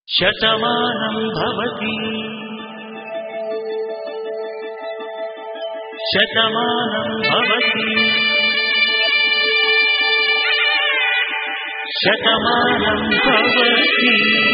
శతమానం భవతి శతమానం భవతి శతమానం భవతి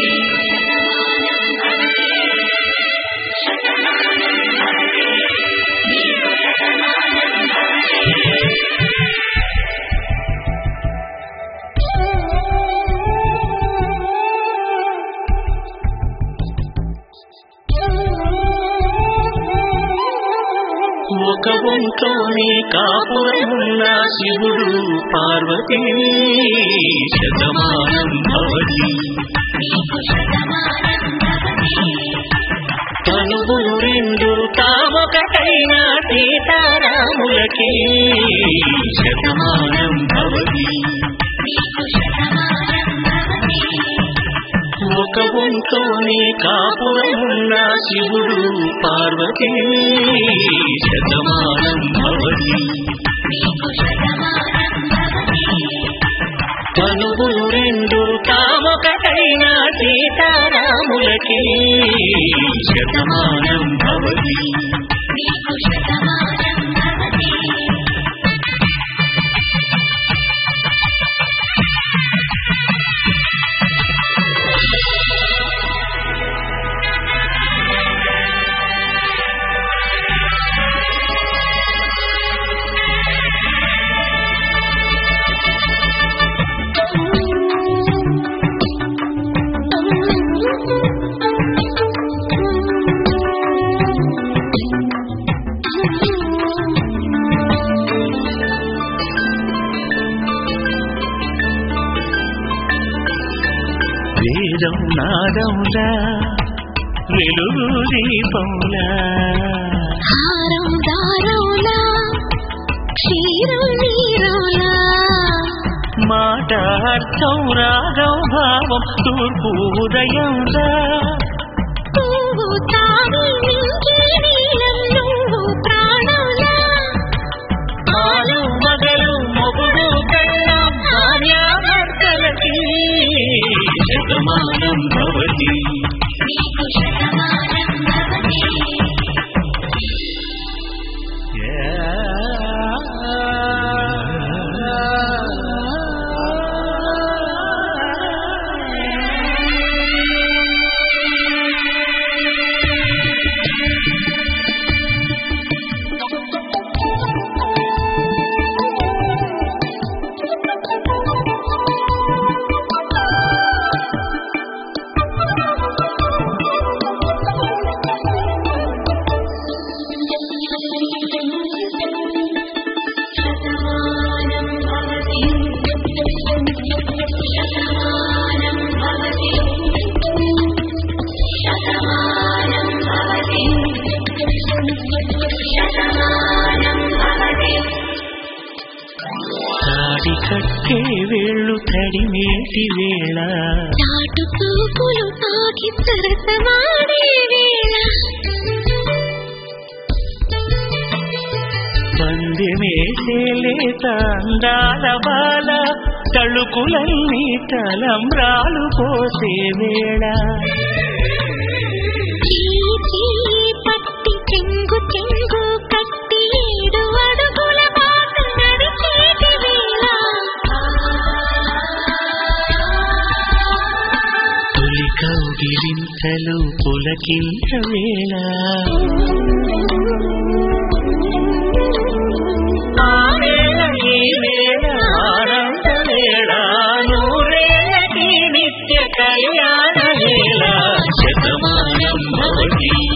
ఒక ఒంట్లోని కాపురమున్న శివుడు పార్వతీ శతమానం భవతి తనువులు రెండు తామొకటైన సీతారాములకి శతమానం భవతి ఒక ఒంట్లోని కాపురమున్న శివుడు పార్వతీ శతమానం భవతి తనువులు రెండు తామొకటైన సీతారాములకి శతమానం భవతి వేదం నాదంలా వెలుగు దీపంలా హారం దారంలా క్షీరం నీరంలా మాట అర్థం రాగం భావం తూర్పు ఉదయంలా పువ్వు తావి నింగే నీలం నువ్వు ప్రాణంలా ఆలు మగలు మొగుడు కళ్ళం భార్యాభర్తలకి శతమానం భవతి తాడి కట్టే వేళ్ళు తడిమేటి వేళ చాటు చూపులు తాకి సరసమాడే వేళ పందెమేసేలేత అందాల బాల తళుకులన్నీ తలంబ్రాలు పోసే వేళ పట్టి చెంగు చెంగు కట్టి 7 అడుగుల బాట నడిచేటి వేళ తొలి కౌగిలింతలు పులకింత వేళ ఆ వేళ ఈ వేళ ఆనంద వేళ నూరేళ్ళకి నిత్య కళ్యాణ వేళ శతమానం భవతి